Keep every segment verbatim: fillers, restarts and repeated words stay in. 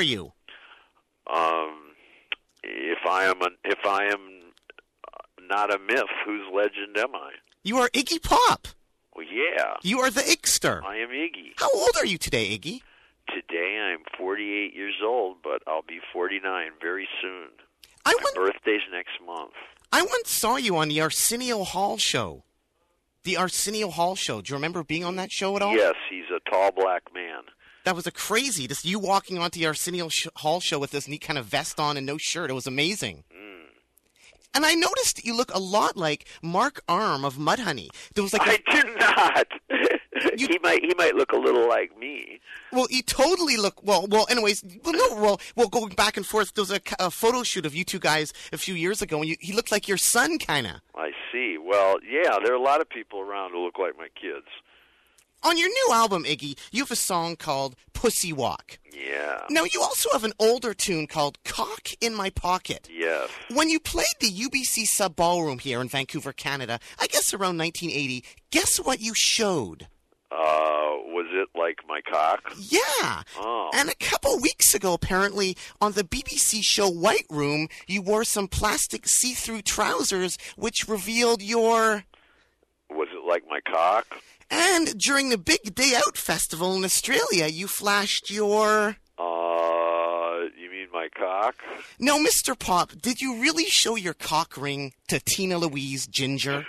you? Um, if I am a, if I am not a myth, whose legend am I? You are Iggy Pop. Well, yeah. You are the Igster. I am Iggy. How old are you today, Iggy? Today I'm forty-eight years old, but I'll be forty-nine very soon. I My went, birthday's next month. I once saw you on the Arsenio Hall show. The Arsenio Hall show. Do you remember being on that show at all? Yes, he's a tall black man. That was a crazy. Just you walking onto the Arsenio sh- Hall show with this neat kind of vest on and no shirt. It was amazing. Mm. And I noticed you look a lot like Mark Arm of Mudhoney. There was like I a, do not. You- he might he might look a little like me. well, you totally look well. Well, anyways, well, no, well, well, going back and forth. There was a, a photo shoot of you two guys a few years ago, and you, he looked like your son, kind of. I see. Well, yeah, there are a lot of people around who look like my kids. On your new album, Iggy, you have a song called Pussy Walk. Yeah. Now, you also have an older tune called Cock in My Pocket. Yes. When you played the U B C Sub Ballroom here in Vancouver, Canada, I guess around nineteen eighty, guess what you showed? Uh, was it like my cock? Yeah. Oh. And a couple weeks ago, apparently, on the B B C show White Room, you wore some plastic see-through trousers which revealed your... Was it like my cock? And during the Big Day Out Festival in Australia, you flashed your... Uh, you mean my cock? No, Mister Pop, did you really show your cock ring to Tina Louise Ginger?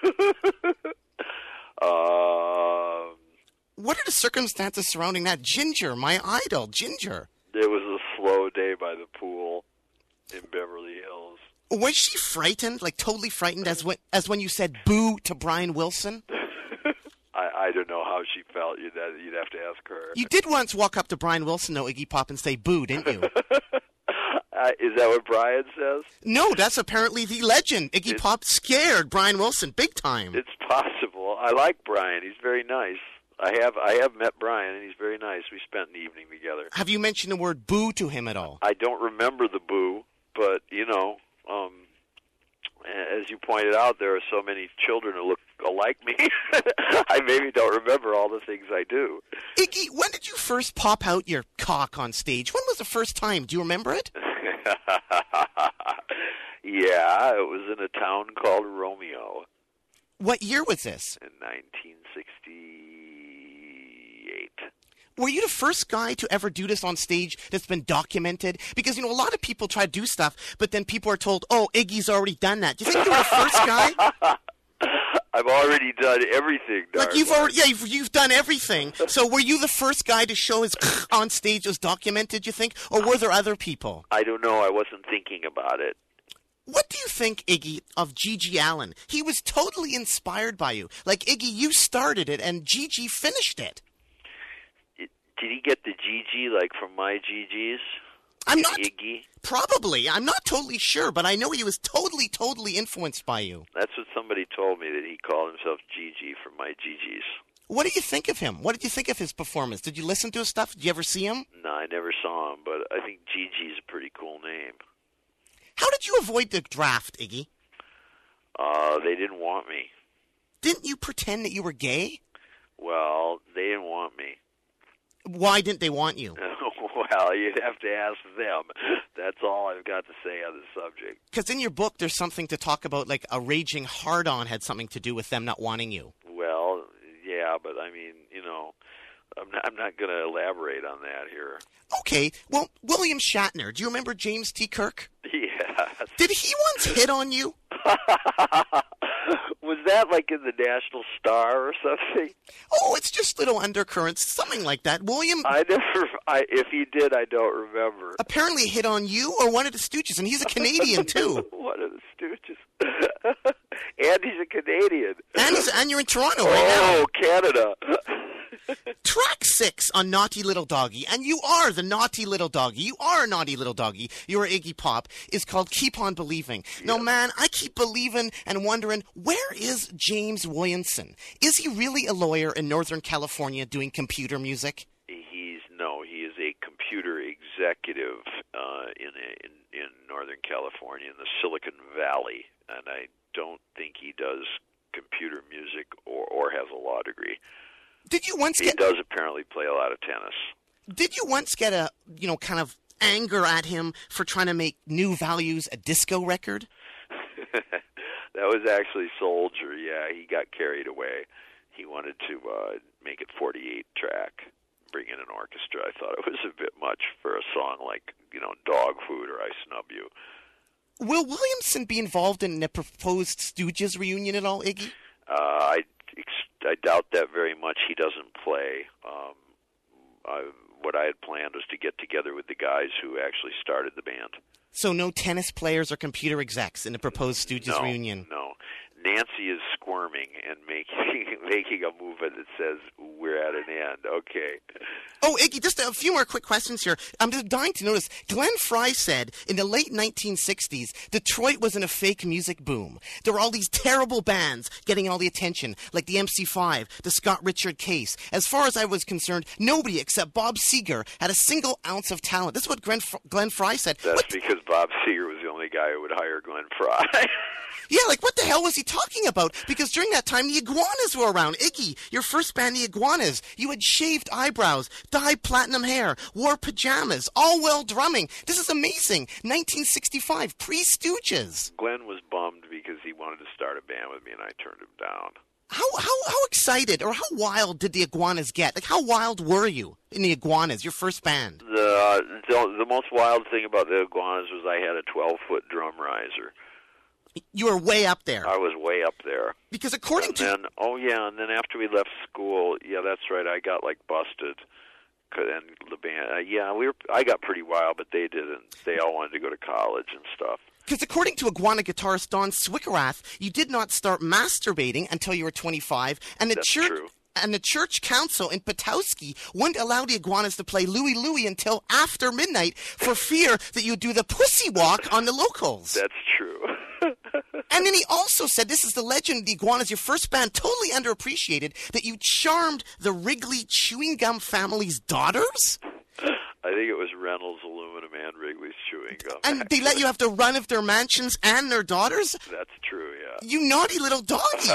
Um, What are the circumstances surrounding that? Ginger, my idol, Ginger. it was a slow day by the pool in Beverly Hills. Was she frightened, like totally frightened, as when, as when you said boo to Brian Wilson? I, I don't know how she felt. You'd have, you'd have to ask her. You did once walk up to Brian Wilson, though, Iggy Pop, and say boo, didn't you? Uh, is that what Brian says? No, that's apparently the legend. Iggy It's- Pop scared Brian Wilson big time. It's possible. I like Brian. He's very nice. I have I have met Brian, and he's very nice. We spent an evening together. Have you mentioned the word boo to him at all? I don't remember the boo, but, you know, um, as you pointed out, there are so many children who look alike me. I maybe don't remember all the things I do. Iggy, when did you first pop out your cock on stage? When was the first time? Do you remember it? Yeah, it was in a town called Romeo What year was this? in nineteen sixty-eight. Were you the first guy to ever do this on stage that's been documented? Because, you know, a lot of people try to do stuff, but then people are told, oh, Iggy's already done that. Do you think you were the first guy? I've already done everything, Like, Darwin. you've already, yeah, you've, you've done everything. So were you the first guy to show his on stage was documented, you think? Or were there other people? I don't know. I wasn't thinking about it. What do you think, Iggy, of Gigi Allen? He was totally inspired by you. Like, Iggy, you started it, and Gigi finished it. it did he get the G G, like, from my G Gs? I'm not... Iggy? Probably. I'm not totally sure, but I know he was totally, totally influenced by you. That's what somebody told me, that he called himself G G from my G Gs. What do you think of him? What did you think of his performance? Did you listen to his stuff? Did you ever see him? No, I never saw him, but I think G G's a pretty cool name. How did you avoid the draft, Iggy? Uh, they didn't want me. Didn't you pretend that you were gay? Well, they didn't want me. Why didn't they want you? Well, you'd have to ask them. That's all I've got to say on the subject. Because in your book, there's something to talk about, like a raging hard-on had something to do with them not wanting you. Well, yeah, but I mean, you know, I'm not, I'm not going to elaborate on that here. Okay, well, William Shatner, do you remember James T. Kirk? Yes. Did he once hit on you? Was that like in the National Star or something? Oh, it's just little undercurrents, something like that. William I never. I if he did, I don't remember. apparently hit on you or one of the Stooges, and he's a Canadian, too. One of the Stooges. And he's a Canadian. And, he's, and you're in Toronto right now. Oh, Canada. Track six on Naughty Little Doggy, and you are the naughty little doggy. You are a naughty little doggy. You're Iggy Pop. Is called Keep On Believing. Yeah. Now, man, I keep believing and wondering, where is James Williamson? Is he really a lawyer in Northern California doing computer music? He's no. He is a computer executive uh, in, a, in in Northern California, in the Silicon Valley, and I don't think he does computer music or, or has a law degree. Did you once He get? does apparently play a lot of tennis. Did you once get a, you know, kind of anger at him for trying to make New Values a disco record? That was actually Soldier. Yeah, he got carried away. He wanted to uh, make it forty-eight track, bring in an orchestra. I thought it was a bit much for a song like, you know, Dog Food or I Snub You. Will Williamson be involved in the proposed Stooges reunion at all, Iggy? Uh, I, I doubt that very much. He doesn't play. Um, I, what I had planned was to get together with the guys who actually started the band. So no tennis players or computer execs in the proposed Stooges no, reunion? No. Nancy is squirming and making making a movement that says, we're at an end. Okay. Oh, Iggy, just a few more quick questions here. I'm just dying to notice. Glenn Frey said in the late nineteen sixties, Detroit was in a fake music boom. There were all these terrible bands getting all the attention, like the M C five, the Scott Richard Case. As far as I was concerned, nobody except Bob Seger had a single ounce of talent. This is what Glenn, Glenn Frey said. That's what because Bob Seger was the only guy who would hire Glenn Frey. Yeah, like what the hell was he talking about? Because during that time, the Iguanas were around. Iggy, your first band, the Iguanas. You had shaved eyebrows, dyed platinum hair, wore pajamas, all well drumming. This is amazing. nineteen sixty-five, pre-Stooges. Glenn was bummed because he wanted to start a band with me, and I turned him down. How how how excited or how wild did the Iguanas get? Like, how wild were you in the Iguanas, your first band? The uh, the, the most wild thing about the Iguanas was I had a twelve-foot drum riser. You were way up there. I was way up there. Because according and to... Then, oh, yeah, and then after we left school, yeah, that's right, I got, like, busted. And the band, uh, yeah, we were. I got pretty wild, but they didn't. They all wanted to go to college and stuff. Because according to Iguana guitarist Don Swickerath, you did not start masturbating until you were twenty-five, and the That's church... true. And the church council in Petoskey wouldn't allow the Iguanas to play Louie Louie until after midnight for fear that you'd do the pussy walk on the locals. That's true. And then he also said, this is the legend of the Iguanas, your first band, totally underappreciated, that you charmed the Wrigley Chewing Gum family's daughters? I think it was Reynolds Aluminum and Wrigley's Chewing Gum. And they let you have to run of their mansions and their daughters? That's true, yeah. You naughty little doggy.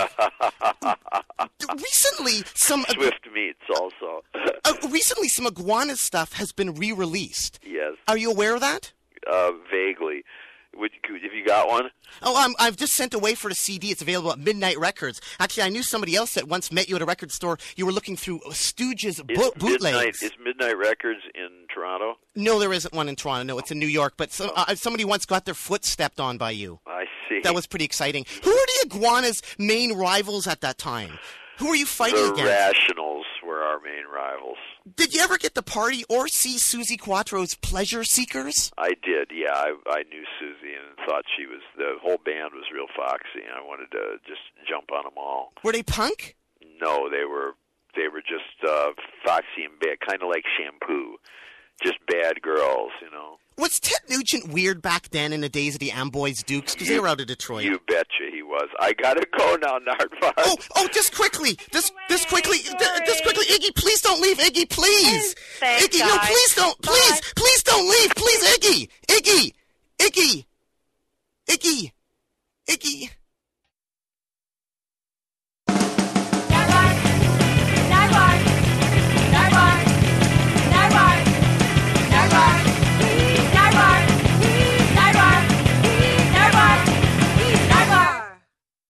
Recently, some... Swift Meats also. uh, recently, some Iguana stuff has been re-released. Yes. Are you aware of that? Uh, vaguely. Would, have you got one? Oh, um, I've just sent away for the C D. It's available at Midnight Records. Actually, I knew somebody else that once met you at a record store. You were looking through Stooges bo- bootlegs. Midnight, is Midnight Records in Toronto? No, there isn't one in Toronto. No, it's in New York. But so, uh, somebody once got their foot stepped on by you. I see. That was pretty exciting. Who were the Iguanas' main rivals at that time? Who were you fighting the against? The Rationals were our main rivals. Did you ever get to party or see Susie Quattro's Pleasure Seekers? I did, yeah. I, I knew Susie and thought she was, the whole band was real foxy, and I wanted to just jump on them all. Were they punk? No, they were they were just uh, foxy and bad, kind of like Shampoo. Just bad girls, you know. Was Ted Nugent weird back then in the days of the Amboys Dukes? Because they were out of Detroit. You betcha he was. I gotta go now, Nardvar. Oh, oh, just quickly, just, just quickly, just quickly, Iggy, please don't leave, Iggy, please. Thanks, Iggy, no, guys. please don't, please, Bye. please don't leave, please, Iggy, Iggy, Iggy, Iggy, Iggy.